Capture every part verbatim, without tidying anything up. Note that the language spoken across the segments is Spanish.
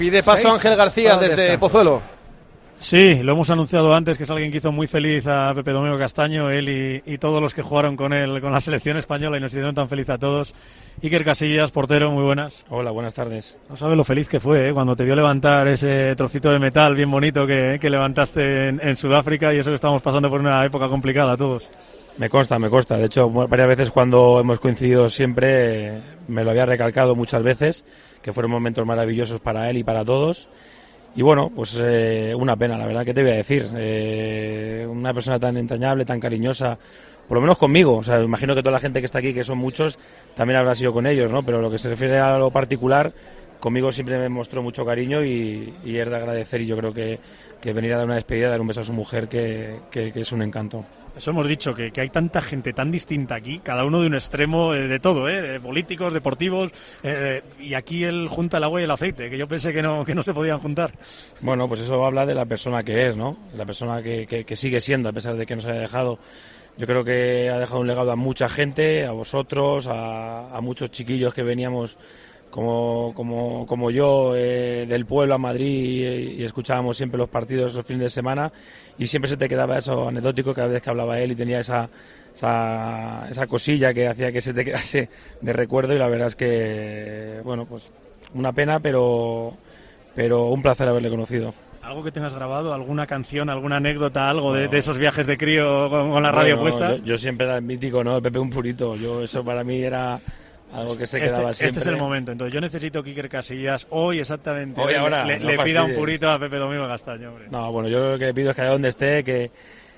Pide paso Seis Ángel García para el desde descanso. Pozuelo. Sí, lo hemos anunciado antes, que es alguien que hizo muy feliz a Pepe Domingo Castaño, él y, y todos los que jugaron con él, con la selección española, y nos hicieron tan feliz a todos. Iker Casillas, portero, muy buenas. Hola, buenas tardes. No sabes lo feliz que fue, ¿eh? Cuando te vio levantar ese trocito de metal bien bonito que, que levantaste en, en Sudáfrica, y eso que estamos pasando por una época complicada todos. Me consta, me consta. De hecho, varias veces cuando hemos coincidido siempre eh, me lo había recalcado muchas veces, que fueron momentos maravillosos para él y para todos. Y bueno, pues eh, una pena, la verdad, ¿qué te voy a decir? Eh, una persona tan entrañable, tan cariñosa, por lo menos conmigo. O sea, imagino que toda la gente que está aquí, que son muchos, también habrá sido con ellos, ¿no? Pero lo que se refiere a lo particular, conmigo siempre me mostró mucho cariño y, y es de agradecer, y yo creo que, que venir a dar una despedida, dar un beso a su mujer, que, que, que es un encanto. Eso hemos dicho, que, que hay tanta gente tan distinta aquí, cada uno de un extremo eh, de todo, ¿eh? De políticos, deportivos, eh, y aquí él junta el agua y el aceite, que yo pensé que no, que no se podían juntar. Bueno, pues eso habla de la persona que es, ¿no? La persona que, que, que sigue siendo, a pesar de que nos haya dejado. Yo creo que ha dejado un legado a mucha gente, a vosotros, a, a muchos chiquillos que veníamos como, como, como yo eh, del pueblo a Madrid y, y escuchábamos siempre los partidos los fines de semana, y siempre se te quedaba eso anecdótico cada vez que hablaba él, y tenía esa, esa, esa cosilla que hacía que se te quedase de recuerdo. Y la verdad es que, bueno, pues una pena, pero, pero un placer haberle conocido. ¿Algo que tengas grabado? ¿Alguna canción, alguna anécdota, algo de, de esos viajes de crío con, con la radio bueno, puesta? Yo, yo siempre era el mítico, ¿no? El Pepe un purito. Yo, eso para mí era algo que se este, quedaba siempre. Este es el momento. Entonces yo necesito que Iker Casillas hoy exactamente Hoy, ahora, le, no le pida un fastidies. purito a Pepe Domingo Castaño, hombre. No, bueno, yo lo que le pido es que allá donde esté, que,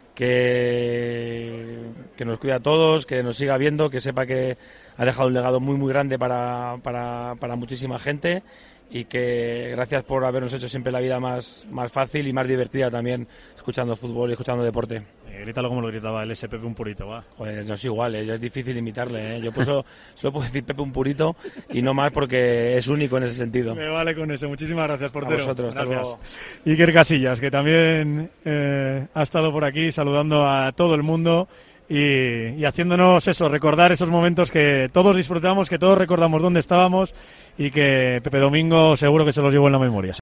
que, que nos cuide a todos, que nos siga viendo, que sepa que ha dejado un legado muy, muy grande para, para, para muchísima gente, y que gracias por habernos hecho siempre la vida más, más fácil y más divertida también, escuchando fútbol y escuchando deporte. Eh, grítalo como lo gritaba el ese Pepe un purito, va. Joder, no es igual, ¿eh? Ya es difícil imitarle, ¿eh? Yo pues solo, solo puedo decir Pepe un purito, y no más porque es único en ese sentido. Me vale con eso. Muchísimas gracias, portero. A vosotros, hasta gracias. luego. Iker Casillas, que también eh, ha estado por aquí saludando a todo el mundo y, y haciéndonos eso, recordar esos momentos que todos disfrutamos, que todos recordamos dónde estábamos, y que Pepe Domingo seguro que se los llevó en la memoria.